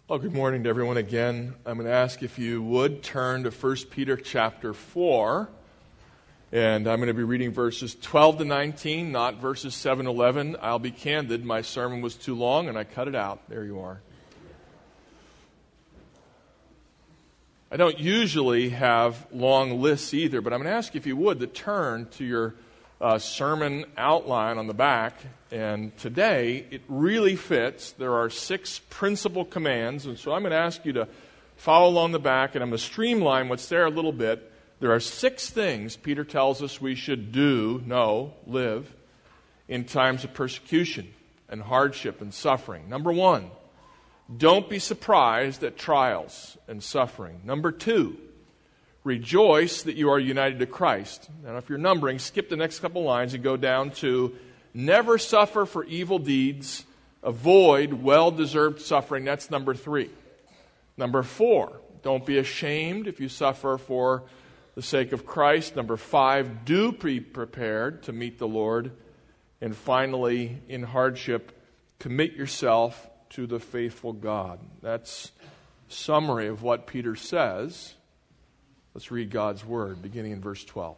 Well, good morning to everyone again. I'm going to ask if you would turn to 1 Peter chapter 4. And I'm going to be reading verses 12 to 19, not verses 7 to 11. I'll be candid, my sermon was too long and I cut it out. There you are. I don't usually have long lists either, but I'm going to ask if you would to turn to your sermon outline on the back. And today, it really fits. There are 6 principal commands, and so I'm going to ask you to follow along the back, and I'm going to streamline what's there a little bit. There are 6 things Peter tells us we should live in times of persecution and hardship and suffering. Number 1, don't be surprised at trials and suffering. Number 2, rejoice that you are united to Christ. Now, if you're numbering, skip the next couple lines and go down to never suffer for evil deeds, avoid well-deserved suffering. That's number 3. Number 4, don't be ashamed if you suffer for the sake of Christ. Number 5, do be prepared to meet the Lord. And finally, in hardship, commit yourself to the faithful God. That's a summary of what Peter says. Let's read God's word, beginning in verse 12.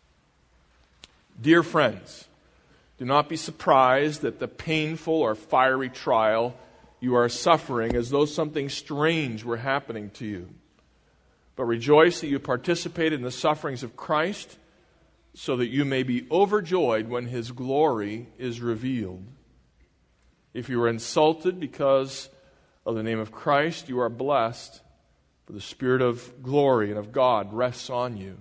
Dear friends, do not be surprised at the painful or fiery trial you are suffering as though something strange were happening to you. But rejoice that you participated in the sufferings of Christ, so that you may be overjoyed when His glory is revealed. If you are insulted because of the name of Christ, you are blessed, for the Spirit of glory and of God rests on you.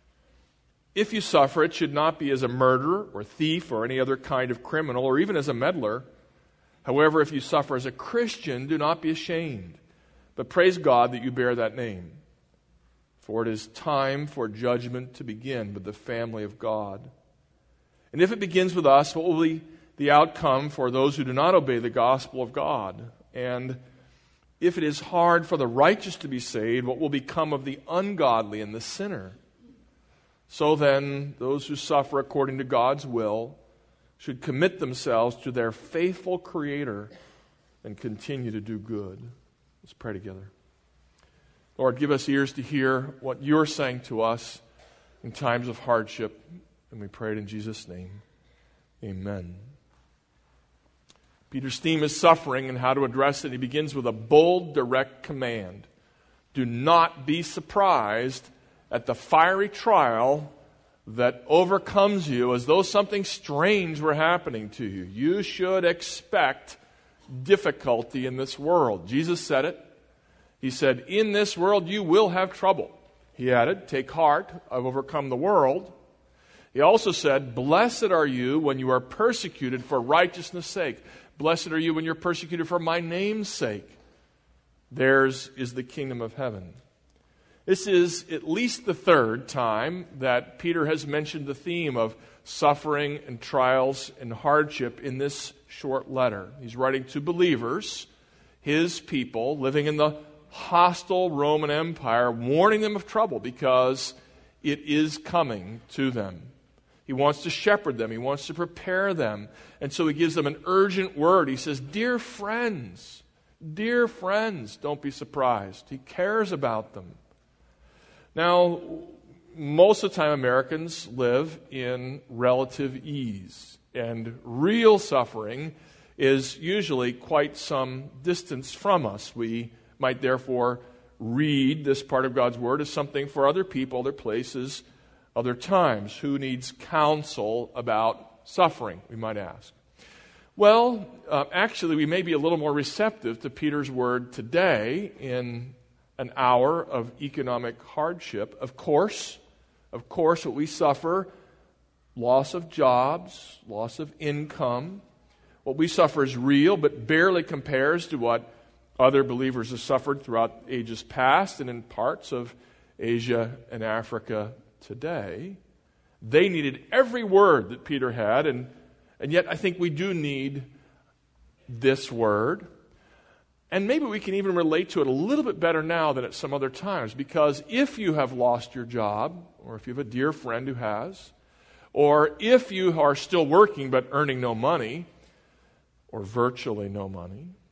If you suffer, it should not be as a murderer or thief or any other kind of criminal or even as a meddler. However, if you suffer as a Christian, do not be ashamed, but praise God that you bear that name. For it is time for judgment to begin with the family of God. And if it begins with us, what will be the outcome for those who do not obey the gospel of God? And if it is hard for the righteous to be saved, what will become of the ungodly and the sinner? So then, those who suffer according to God's will should commit themselves to their faithful Creator and continue to do good. Let's pray together. Lord, give us ears to hear what You're saying to us in times of hardship. And we pray it in Jesus' name. Amen. Peter's theme is suffering and how to address it. He begins with a bold, direct command. Do not be surprised at the fiery trial that overcomes you as though something strange were happening to you. You should expect difficulty in this world. Jesus said it. He said, in this world you will have trouble. He added, take heart, I've overcome the world. He also said, blessed are you when you are persecuted for righteousness' sake. Blessed are you when you're persecuted for my name's sake. Theirs is the kingdom of heaven. This is at least the 3rd time that Peter has mentioned the theme of suffering and trials and hardship in this short letter. He's writing to believers, his people, living in the hostile Roman Empire, warning them of trouble because it is coming to them. He wants to shepherd them. He wants to prepare them. And so he gives them an urgent word. He says, dear friends, don't be surprised. He cares about them. Now, most of the time Americans live in relative ease, and real suffering is usually quite some distance from us. We might therefore read this part of God's Word as something for other people, other places, other times. Who needs counsel about suffering, we might ask? Well, actually, we may be a little more receptive to Peter's word today in an hour of economic hardship. Of course, what we suffer, loss of jobs, loss of income, what we suffer is real, but barely compares to what other believers have suffered throughout ages past and in parts of Asia and Africa today. They needed every word that Peter had, and yet I think we do need this word. And maybe we can even relate to it a little bit better now than at some other times, because if you have lost your job, or if you have a dear friend who has, or if you are still working but earning no money, or virtually no money,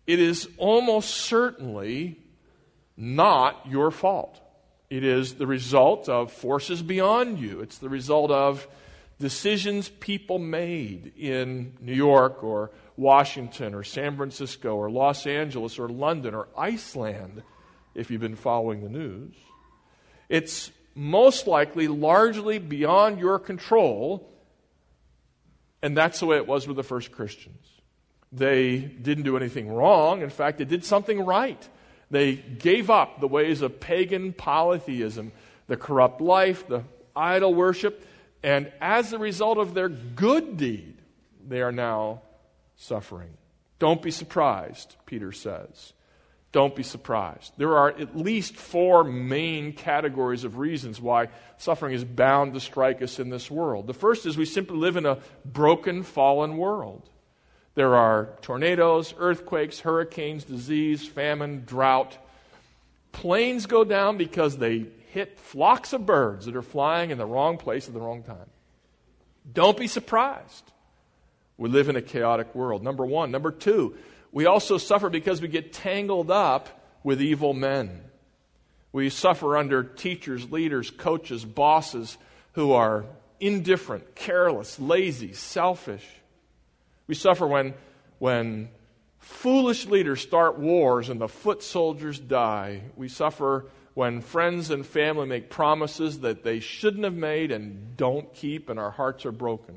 it is almost certainly not your fault. It is the result of forces beyond you. It's the result of decisions people made in New York or Washington or San Francisco or Los Angeles or London or Iceland, if you've been following the news. It's most likely largely beyond your control, and that's the way it was with the first Christians. They didn't do anything wrong. In fact, they did something right. They gave up the ways of pagan polytheism, the corrupt life, the idol worship, and as a result of their good deed, they are now suffering. Don't be surprised, Peter says. Don't be surprised. There are at least 4 main categories of reasons why suffering is bound to strike us in this world. The first is we simply live in a broken, fallen world. There are tornadoes, earthquakes, hurricanes, disease, famine, drought. Planes go down because they hit flocks of birds that are flying in the wrong place at the wrong time. Don't be surprised. We live in a chaotic world, number one. Number two, we also suffer because we get tangled up with evil men. We suffer under teachers, leaders, coaches, bosses who are indifferent, careless, lazy, selfish. We suffer when foolish leaders start wars and the foot soldiers die. We suffer when friends and family make promises that they shouldn't have made and don't keep, and our hearts are broken.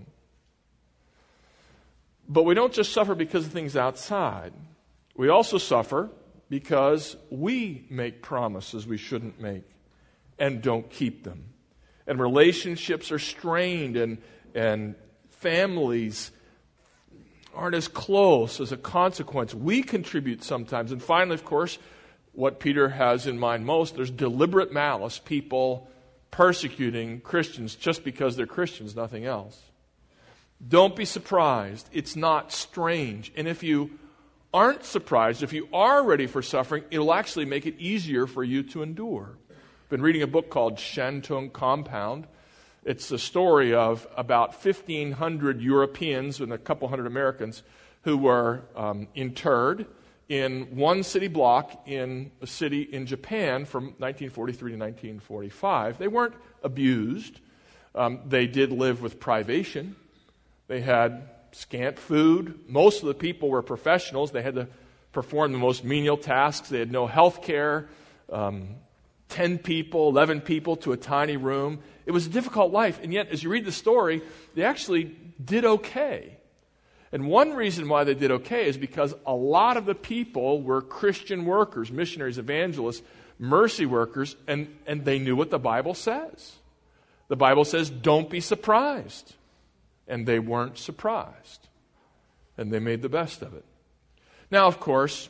But we don't just suffer because of things outside. We also suffer because we make promises we shouldn't make and don't keep them. And relationships are strained, and families aren't as close as a consequence. We contribute sometimes. And finally, of course, what Peter has in mind most, there's deliberate malice, people persecuting Christians just because they're Christians, nothing else. Don't be surprised. It's not strange. And if you aren't surprised, if you are ready for suffering, it'll actually make it easier for you to endure. I've been reading a book called Shantung Compound. It's the story of about 1,500 Europeans and a couple hundred Americans who were interred in one city block in a city in Japan from 1943 to 1945. They weren't abused. They did live with privation. They had scant food. Most of the people were professionals. They had to perform the most menial tasks. They had no health care. 10 people, 11 people to a tiny room. It was a difficult life, and yet as you read the story, they actually did okay. And one reason why they did okay is because a lot of the people were Christian workers, missionaries, evangelists, mercy workers, and they knew what the Bible says. The Bible says, don't be surprised. And they weren't surprised. And they made the best of it. Now, of course,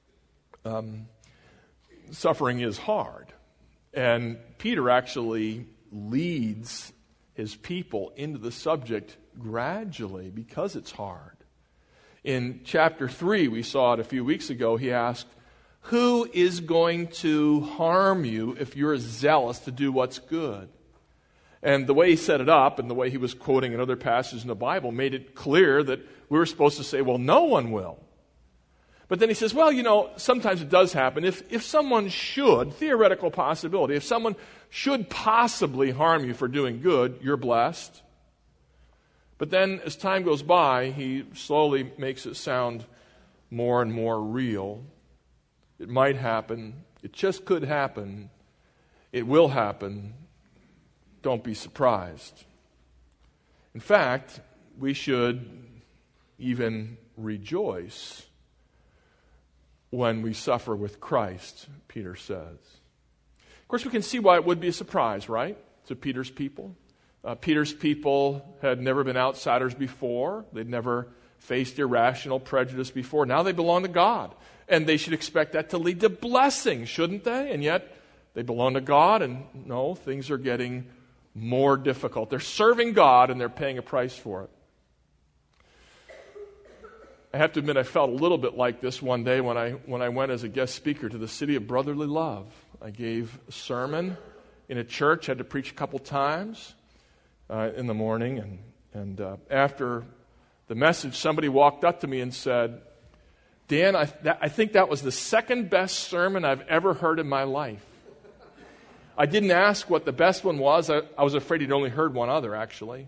suffering is hard. And Peter actually leads his people into the subject gradually because it's hard. In chapter 3, we saw it a few weeks ago, he asked, who is going to harm you if you're zealous to do what's good? And the way he set it up and the way he was quoting in other passages in the Bible made it clear that we were supposed to say, well, no one will. But then he says, well, sometimes it does happen. If someone should, theoretical possibility, if someone should possibly harm you for doing good, you're blessed. But then as time goes by, he slowly makes it sound more and more real. It might happen. It just could happen. It will happen. Don't be surprised. In fact, we should even rejoice when we suffer with Christ, Peter says. Of course, we can see why it would be a surprise, right, to Peter's people. Peter's people had never been outsiders before. They'd never faced irrational prejudice before. Now they belong to God, and they should expect that to lead to blessing, shouldn't they? And yet, they belong to God, and no, things are getting more difficult. They're serving God, and they're paying a price for it. I have to admit I felt a little bit like this one day when I went as a guest speaker to the City of Brotherly Love. I gave a sermon in a church, had to preach a couple times in the morning, and after the message, somebody walked up to me and said, Dan, I think that was the second best sermon I've ever heard in my life. I didn't ask what the best one was. I was afraid he'd only heard one other, actually.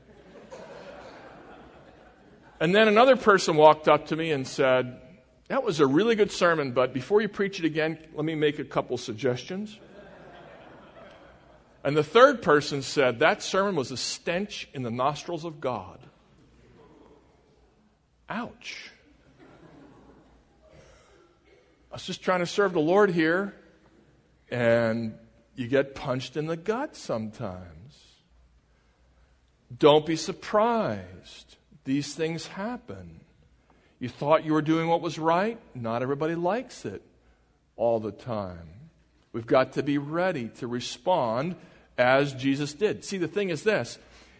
And then another person walked up to me and said, that was a really good sermon, but before you preach it again, let me make a couple suggestions. And the third person said, that sermon was a stench in the nostrils of God. Ouch. I was just trying to serve the Lord here, and you get punched in the gut sometimes. Don't be surprised. These things happen. You thought you were doing what was right. Not everybody likes it all the time. We've got to be ready to respond as Jesus did. See, the thing is this.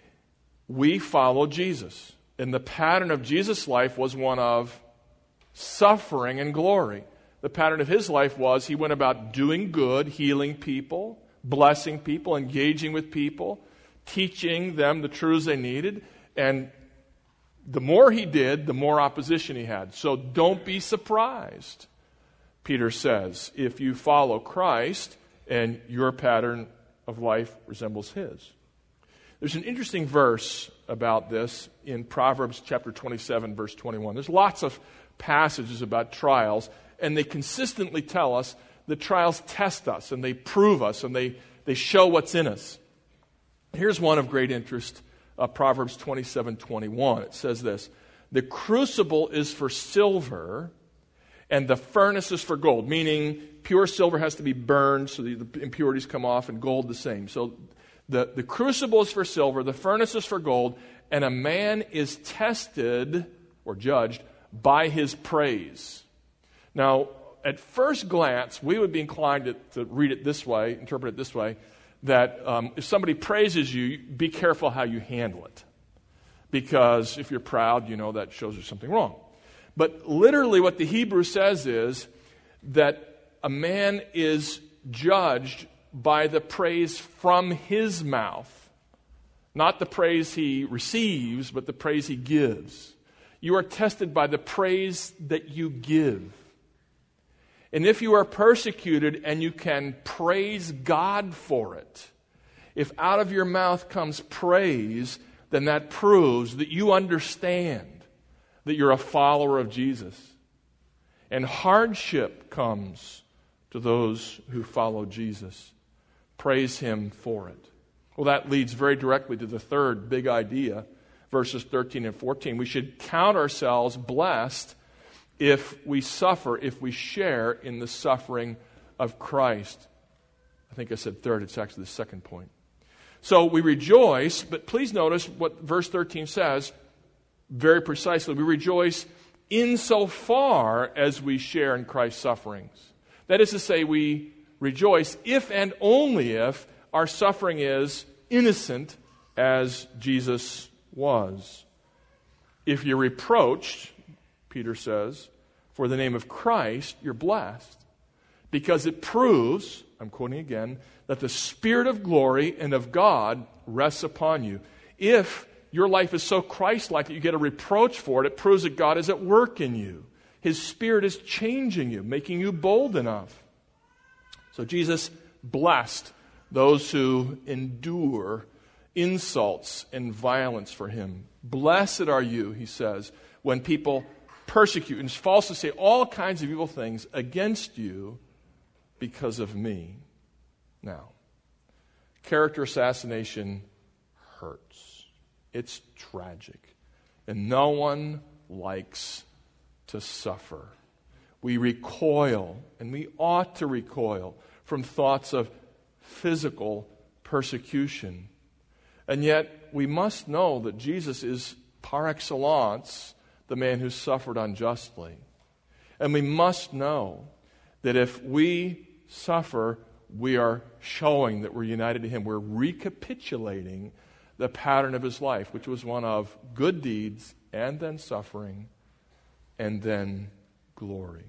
We follow Jesus. And the pattern of Jesus' life was one of suffering and glory. The pattern of his life was he went about doing good, healing people, blessing people, engaging with people, teaching them the truths they needed. And the more he did, the more opposition he had. So don't be surprised, Peter says, if you follow Christ and your pattern of life resembles his. There's an interesting verse about this in Proverbs chapter 27, verse 21. There's lots of passages about trials, and they consistently tell us that trials test us, and they prove us, and they show what's in us. Here's one of great interest, Proverbs 27:21. It says this, the crucible is for silver, and the furnace is for gold, meaning pure silver has to be burned so the impurities come off, and gold the same. So the crucible is for silver, the furnace is for gold, and a man is tested or judged by his praise. Now, at first glance, we would be inclined to read it this way, interpret it this way, that if somebody praises you, be careful how you handle it. Because if you're proud, you know that shows there's something wrong. But literally what the Hebrew says is that a man is judged by the praise from his mouth. Not the praise he receives, but the praise he gives. You are tested by the praise that you give. And if you are persecuted and you can praise God for it, if out of your mouth comes praise, then that proves that you understand that you're a follower of Jesus. And hardship comes to those who follow Jesus. Praise him for it. Well, that leads very directly to the third big idea, verses 13 and 14. We should count ourselves blessed if we suffer, if we share in the suffering of Christ. I think I said third, it's actually the second point. So we rejoice, but please notice what verse 13 says very precisely. We rejoice insofar as we share in Christ's sufferings. That is to say, we rejoice if and only if our suffering is innocent as Jesus was. If you're reproached, Peter says, for the name of Christ, you're blessed. Because it proves, I'm quoting again, that the Spirit of glory and of God rests upon you. If your life is so Christ-like that you get a reproach for it, it proves that God is at work in you. His Spirit is changing you, making you bold enough. So Jesus blessed those who endure insults and violence for him. Blessed are you, he says, when people persecute and falsely say all kinds of evil things against you because of me. Now, character assassination hurts. It's tragic. And no one likes to suffer. We recoil, and we ought to recoil, from thoughts of physical persecution. And yet, we must know that Jesus is par excellence the man who suffered unjustly. And we must know that if we suffer, we are showing that we're united to him. We're recapitulating the pattern of his life, which was one of good deeds and then suffering and then glory.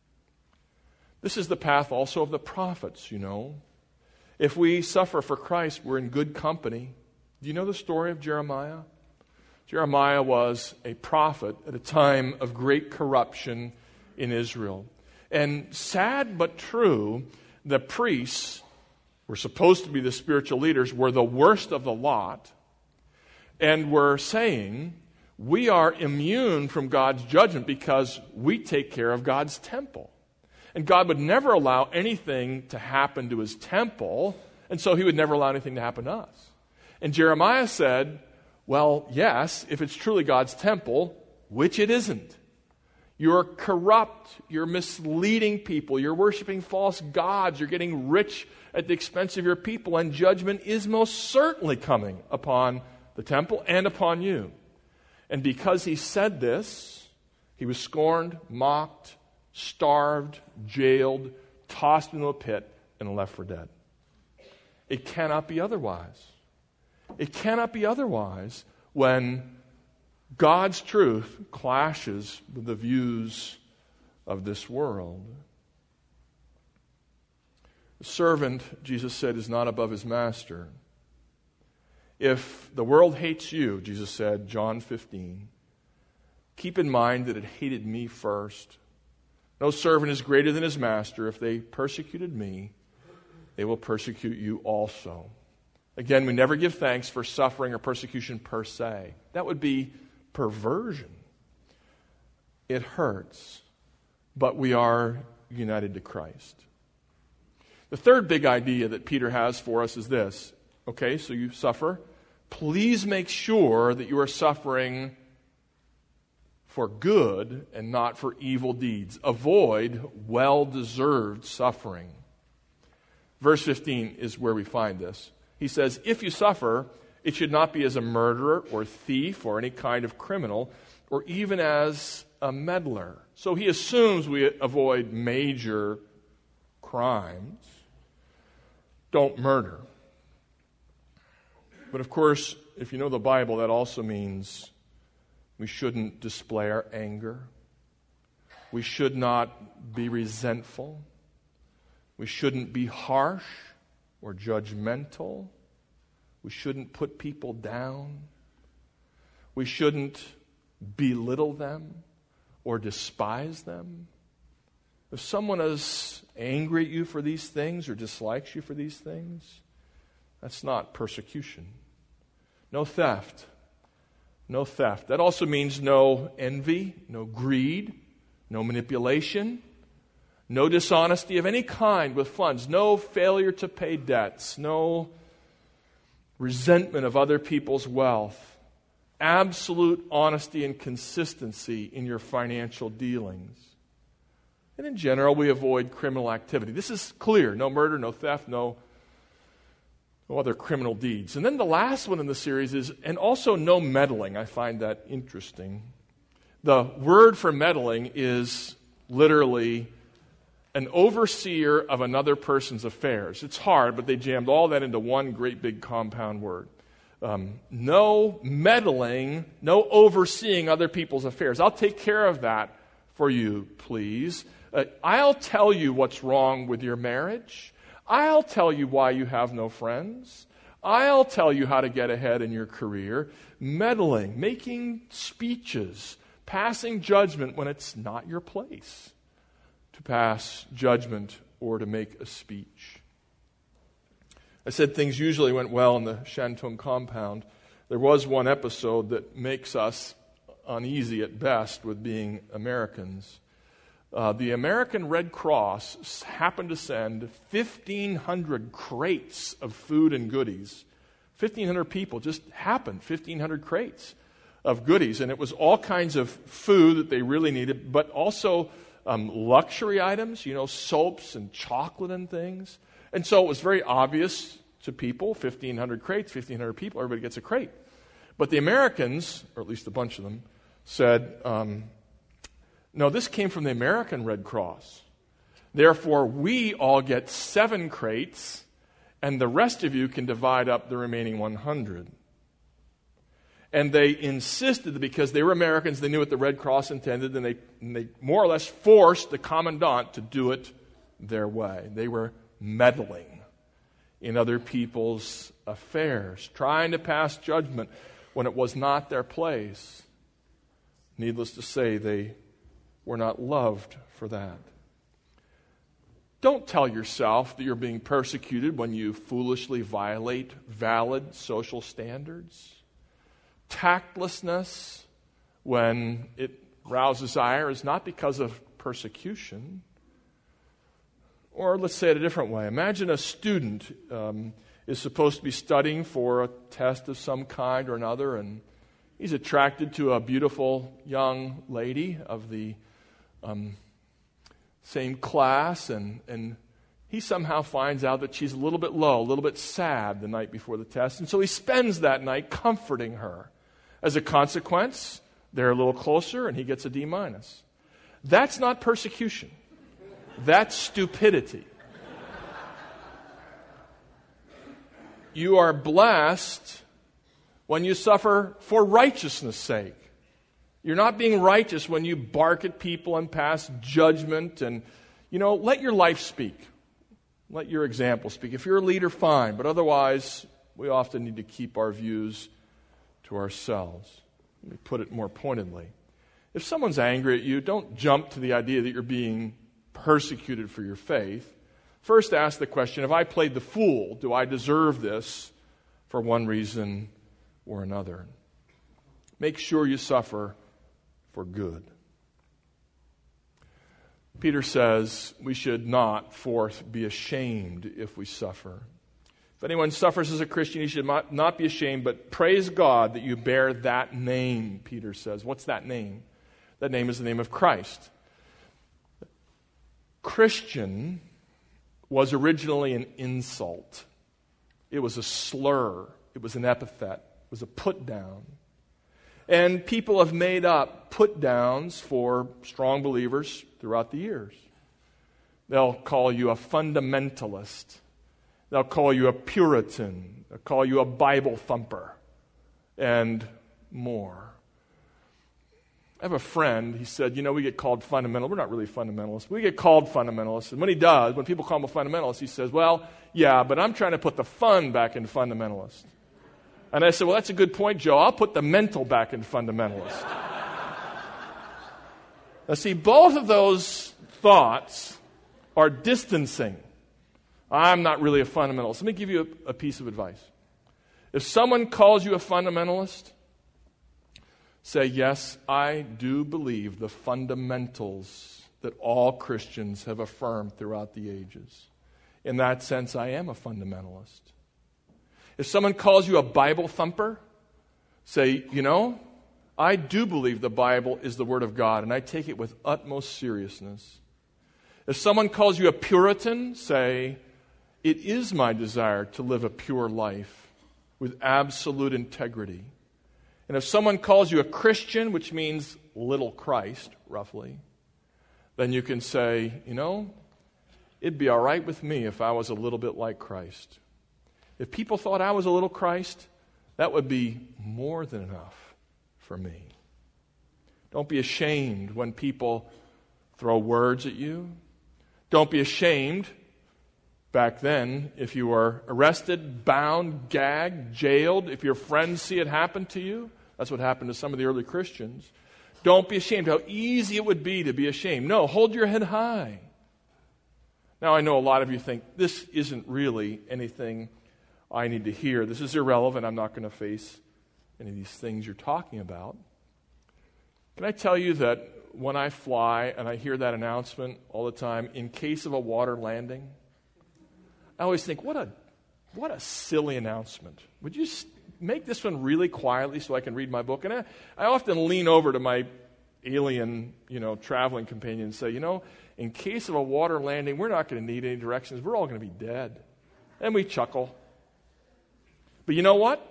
This is the path also of the prophets, you know. If we suffer for Christ, we're in good company. Do you know the story of Jeremiah? Jeremiah was a prophet at a time of great corruption in Israel. And sad but true, the priests were supposed to be the spiritual leaders, were the worst of the lot, and were saying, we are immune from God's judgment because we take care of God's temple. And God would never allow anything to happen to his temple, and so he would never allow anything to happen to us. And Jeremiah said, well, yes, if it's truly God's temple, which it isn't. You're corrupt, you're misleading people, you're worshiping false gods, you're getting rich at the expense of your people, and judgment is most certainly coming upon the temple and upon you. And because he said this, he was scorned, mocked, starved, jailed, tossed into a pit, and left for dead. It cannot be otherwise. It cannot be otherwise when God's truth clashes with the views of this world. The servant, Jesus said, is not above his master. If the world hates you, Jesus said, John 15, keep in mind that it hated me first. No servant is greater than his master. If they persecuted me, they will persecute you also. Again, we never give thanks for suffering or persecution per se. That would be perversion. It hurts, but we are united to Christ. The third big idea that Peter has for us is this. Okay, so you suffer. Please make sure that you are suffering for good and not for evil deeds. Avoid well-deserved suffering. Verse 15 is where we find this. He says, if you suffer, it should not be as a murderer or thief or any kind of criminal or even as a meddler. So he assumes we avoid major crimes. Don't murder. But of course, if you know the Bible, that also means we shouldn't display our anger. We should not be resentful. We shouldn't be harsh or judgmental. We shouldn't put people down. We shouldn't belittle them or despise them. If someone is angry at you for these things or dislikes you for these things, that's not persecution. No theft. No theft. That also means no envy, no greed, no manipulation, no dishonesty of any kind with funds, no failure to pay debts, no resentment of other people's wealth, absolute honesty and consistency in your financial dealings. And in general, we avoid criminal activity. This is clear. No murder, no theft, no other criminal deeds. And then the last one in the series is, and also no meddling. I find that interesting. The word for meddling is literally an overseer of another person's affairs. It's hard, but they jammed all that into one great big compound word. No meddling, no overseeing other people's affairs. I'll take care of that for you, please. I'll tell you what's wrong with your marriage. I'll tell you why you have no friends. I'll tell you how to get ahead in your career. Meddling, making speeches, passing judgment when it's not your place to pass judgment or to make a speech. I said things usually went well in the Shantung compound. There was one episode that makes us uneasy at best with being Americans. The American Red Cross happened to send 1,500 crates of food and goodies. 1,500 people, just happened, 1,500 crates of goodies. And it was all kinds of food that they really needed, but also luxury items, soaps and chocolate and things. And so it was very obvious to people, 1,500 crates, 1,500 people, everybody gets a crate. But the Americans, or at least a bunch of them, said, no, this came from the American Red Cross. Therefore, we all get 7 crates, and the rest of you can divide up the remaining 100. And they insisted that because they were Americans, they knew what the Red Cross intended, and they more or less forced the commandant to do it their way. They were meddling in other people's affairs, trying to pass judgment when it was not their place. Needless to say, they we're not loved for that. Don't tell yourself that you're being persecuted when you foolishly violate valid social standards. Tactlessness, when it rouses ire, is not because of persecution. Or let's say it a different way. Imagine a student is supposed to be studying for a test of some kind or another, and he's attracted to a beautiful young lady of the same class, and he somehow finds out that she's a little bit low, a little bit sad the night before the test, and so he spends that night comforting her. As a consequence, they're a little closer, and he gets a D-. That's not persecution. That's stupidity. You are blessed when you suffer for righteousness' sake. You're not being righteous when you bark at people and pass judgment and, let your life speak. Let your example speak. If you're a leader, fine, but otherwise, we often need to keep our views to ourselves. Let me put it more pointedly. If someone's angry at you, don't jump to the idea that you're being persecuted for your faith. First ask the question, if I played the fool, do I deserve this for one reason or another? Make sure you suffer for good. Peter says we should not, fourth, be ashamed if we suffer. If anyone suffers as a Christian, he should not be ashamed, but praise God that you bear that name, Peter says. What's that name? That name is the name of Christ. Christian was originally an insult. It was a slur. It was an epithet. It was a put-down. And people have made up put-downs for strong believers throughout the years. They'll call you a fundamentalist. They'll call you a Puritan. They'll call you a Bible thumper. And more. I have a friend, he said, we get called fundamental. We're not really fundamentalists. We get called fundamentalists. And when he does, when people call him a fundamentalist, he says, well, yeah, but I'm trying to put the fun back in fundamentalist. And I said, well, that's a good point, Joe. I'll put the mental back in fundamentalist. Now, see, both of those thoughts are distancing. I'm not really a fundamentalist. Let me give you a piece of advice. If someone calls you a fundamentalist, say, yes, I do believe the fundamentals that all Christians have affirmed throughout the ages. In that sense, I am a fundamentalist. If someone calls you a Bible thumper, say, I do believe the Bible is the Word of God, and I take it with utmost seriousness. If someone calls you a Puritan, say, it is my desire to live a pure life with absolute integrity. And if someone calls you a Christian, which means little Christ, roughly, then you can say, it'd be all right with me if I was a little bit like Christ. If people thought I was a little Christ, that would be more than enough for me. Don't be ashamed when people throw words at you. Don't be ashamed back then if you were arrested, bound, gagged, jailed, if your friends see it happen to you. That's what happened to some of the early Christians. Don't be ashamed. How easy it would be to be ashamed. No, hold your head high. Now, I know a lot of you think this isn't really anything I need to hear. This is irrelevant. I'm not going to face any of these things you're talking about. Can I tell you that when I fly and I hear that announcement all the time, in case of a water landing, I always think, what a silly announcement. Would you make this one really quietly so I can read my book? And I often lean over to my alien, traveling companion and say, in case of a water landing, we're not going to need any directions. We're all going to be dead. And we chuckle. But you know what?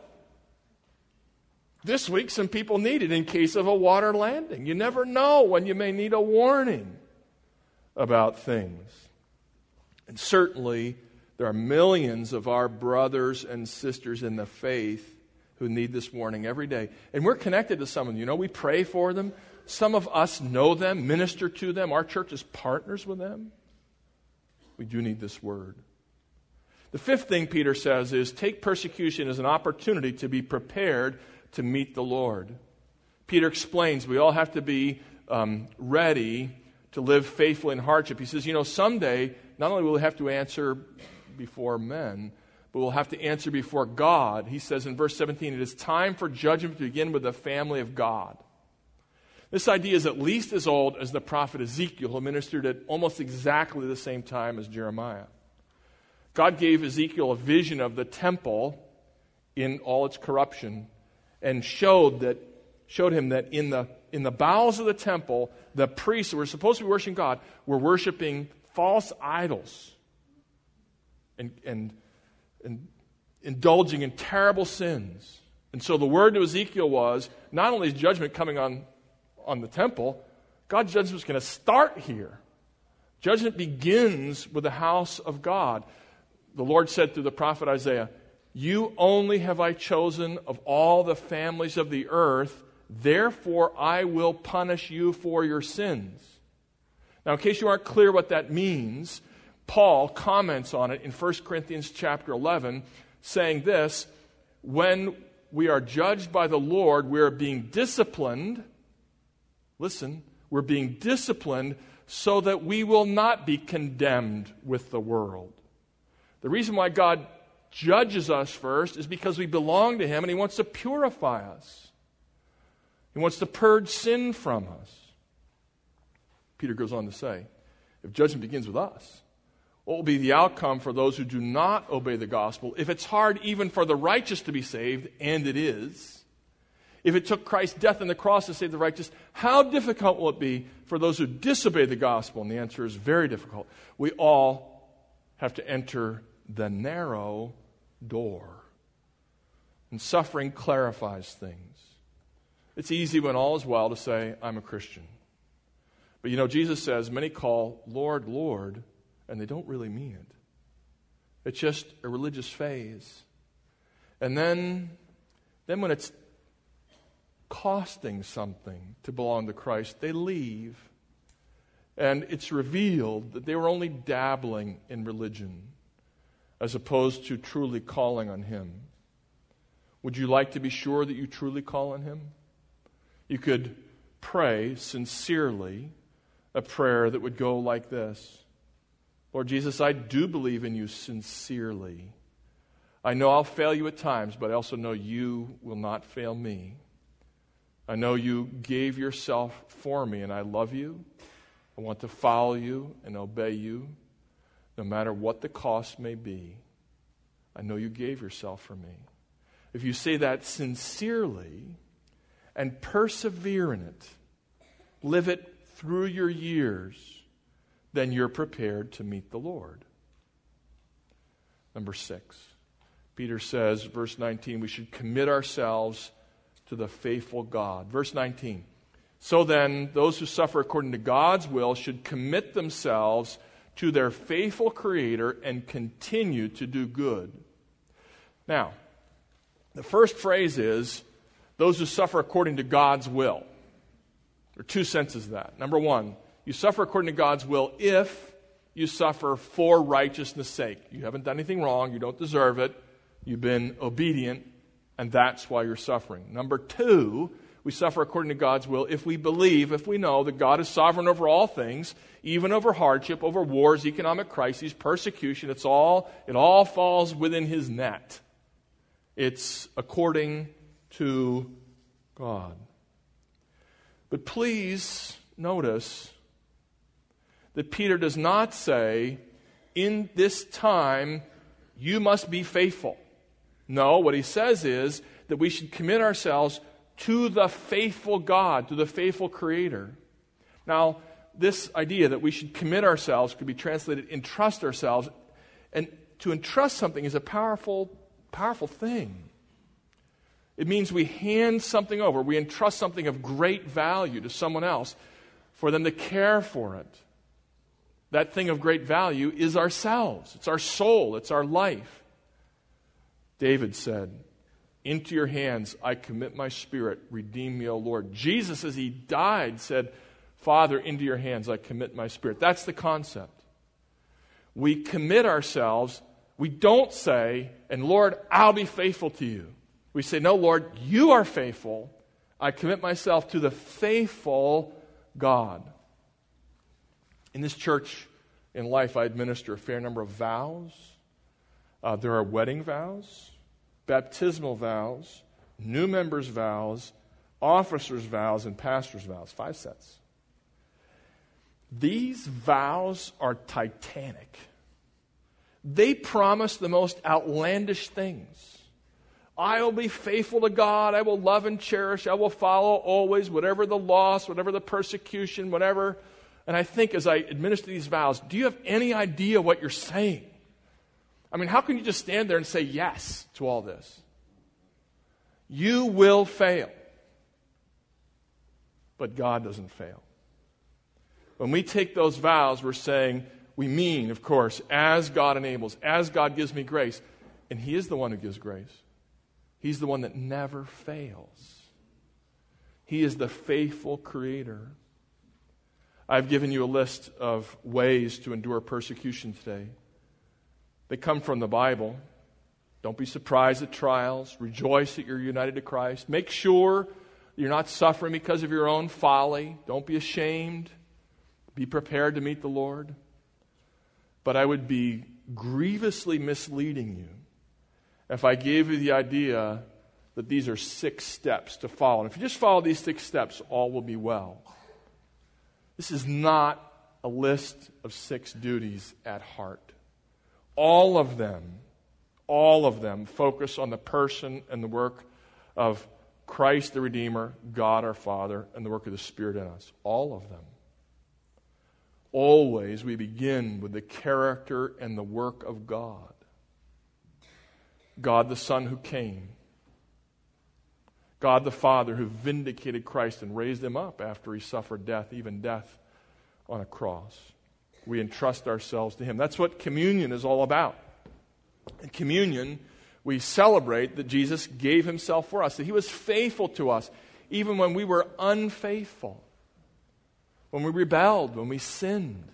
This week, some people need it in case of a water landing. You never know when you may need a warning about things. And certainly, there are millions of our brothers and sisters in the faith who need this warning every day. And we're connected to some of them. We pray for them. Some of us know them, minister to them. Our church is partners with them. We do need this word. The fifth thing Peter says is take persecution as an opportunity to be prepared to meet the Lord. Peter explains we all have to be ready to live faithfully in hardship. He says, someday, not only will we have to answer before men, but we'll have to answer before God. He says in verse 17, it is time for judgment to begin with the family of God. This idea is at least as old as the prophet Ezekiel, who ministered at almost exactly the same time as Jeremiah. God gave Ezekiel a vision of the temple in all its corruption and showed him that in the bowels of the temple, the priests who were supposed to be worshiping God were worshiping false idols and indulging in terrible sins. And so the word to Ezekiel was, not only is judgment coming on the temple, God's judgment is going to start here. Judgment begins with the house of God. The Lord said through the prophet Isaiah, you only have I chosen of all the families of the earth, therefore I will punish you for your sins. Now, in case you aren't clear what that means, Paul comments on it in 1 Corinthians chapter 11, saying this, when we are judged by the Lord, we are being disciplined. Listen, we're being disciplined so that we will not be condemned with the world. The reason why God judges us first is because we belong to Him and He wants to purify us. He wants to purge sin from us. Peter goes on to say, if judgment begins with us, what will be the outcome for those who do not obey the gospel? If it's hard even for the righteous to be saved, and it is, if it took Christ's death on the cross to save the righteous, how difficult will it be for those who disobey the gospel? And the answer is very difficult. We all have to enter the narrow door. And suffering clarifies things. It's easy when all is well to say, I'm a Christian. But Jesus says, many call Lord, Lord, and they don't really mean it. It's just a religious phase. And then when it's costing something to belong to Christ, they leave. And it's revealed that they were only dabbling in religion as opposed to truly calling on Him. Would you like to be sure that you truly call on Him? You could pray sincerely a prayer that would go like this. Lord Jesus, I do believe in you sincerely. I know I'll fail you at times, but I also know you will not fail me. I know you gave yourself for me, and I love you. I want to follow you and obey you, no matter what the cost may be. I know you gave yourself for me. If you say that sincerely and persevere in it, live it through your years, then you're prepared to meet the Lord. Number 6, Peter says, verse 19, we should commit ourselves to the faithful God. Verse 19, so then those who suffer according to God's will should commit themselves to their faithful Creator and continue to do good. Now, the first phrase is, those who suffer according to God's will. There are two senses of that. Number one, you suffer according to God's will if you suffer for righteousness' sake. You haven't done anything wrong. You don't deserve it. You've been obedient, and that's why you're suffering. Number two, we suffer according to God's will if we believe, if we know that God is sovereign over all things, even over hardship, over wars, economic crises, persecution. It all falls within His net. It's according to God. But please notice that Peter does not say, in this time, you must be faithful. No, what he says is that we should commit ourselves to the faithful God, to the faithful Creator. Now, this idea that we should commit ourselves could be translated entrust ourselves. And to entrust something is a powerful, powerful thing. It means we hand something over. We entrust something of great value to someone else for them to care for it. That thing of great value is ourselves. It's our soul. It's our life. David said, into your hands I commit my spirit. Redeem me, O Lord. Jesus, as He died, said, Father, into your hands I commit my spirit. That's the concept. We commit ourselves. We don't say, and Lord, I'll be faithful to you. We say, no, Lord, you are faithful. I commit myself to the faithful God. In this church, in life, I administer a fair number of vows. There are wedding vows, baptismal vows, new members' vows, officers' vows, and pastors' vows. 5 sets. These vows are titanic. They promise the most outlandish things. I will be faithful to God. I will love and cherish. I will follow always, whatever the loss, whatever the persecution, whatever. And I think as I administer these vows, do you have any idea what you're saying? I mean, how can you just stand there and say yes to all this? You will fail. But God doesn't fail. When we take those vows, we're saying, we mean, of course, as God enables, as God gives me grace. And He is the one who gives grace. He's the one that never fails. He is the faithful Creator. I've given you a list of ways to endure persecution today. They come from the Bible. Don't be surprised at trials. Rejoice that you're united to Christ. Make sure you're not suffering because of your own folly. Don't be ashamed. Be prepared to meet the Lord. But I would be grievously misleading you if I gave you the idea that these are 6 steps to follow. And if you just follow these 6 steps, all will be well. This is not a list of 6 duties at heart. All of them focus on the person and the work of Christ the Redeemer, God our Father, and the work of the Spirit in us. All of them. Always we begin with the character and the work of God. God the Son who came. God the Father who vindicated Christ and raised Him up after He suffered death, even death on a cross. We entrust ourselves to Him. That's what communion is all about. In communion, we celebrate that Jesus gave Himself for us, that He was faithful to us, even when we were unfaithful, when we rebelled, when we sinned.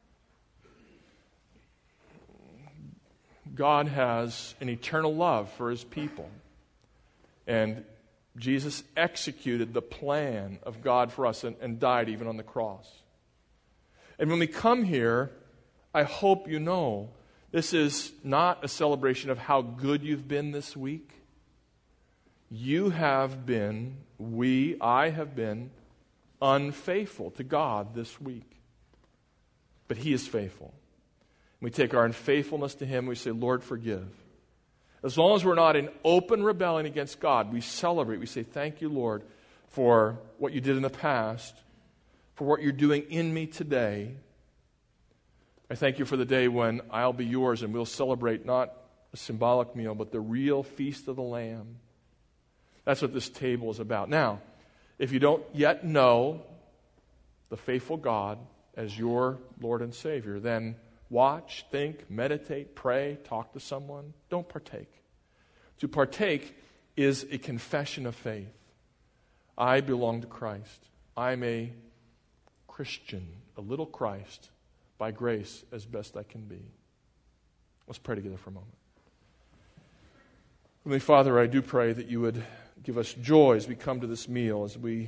God has an eternal love for His people. And Jesus executed the plan of God for us and died even on the cross. And when we come here, I hope you know this is not a celebration of how good you've been this week. You have been, I have been unfaithful to God this week. But He is faithful. We take our unfaithfulness to Him. We say, Lord, forgive. As long as we're not in open rebellion against God, we celebrate. We say, thank you, Lord, for what you did in the past, for what you're doing in me today. I thank you for the day when I'll be yours and we'll celebrate not a symbolic meal, but the real feast of the Lamb. That's what this table is about. Now, if you don't yet know the faithful God as your Lord and Savior, then watch, think, meditate, pray, talk to someone. Don't partake. To partake is a confession of faith. I belong to Christ. I'm a Christian, a little Christ, by grace as best I can be. Let's pray together for a moment. Heavenly Father, I do pray that you would give us joy as we come to this meal, as we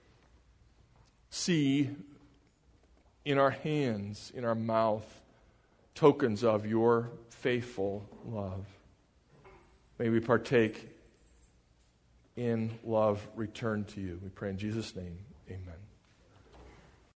see in our hands, in our mouth, tokens of your faithful love. May we partake in love returned to you. We pray in Jesus' name, amen.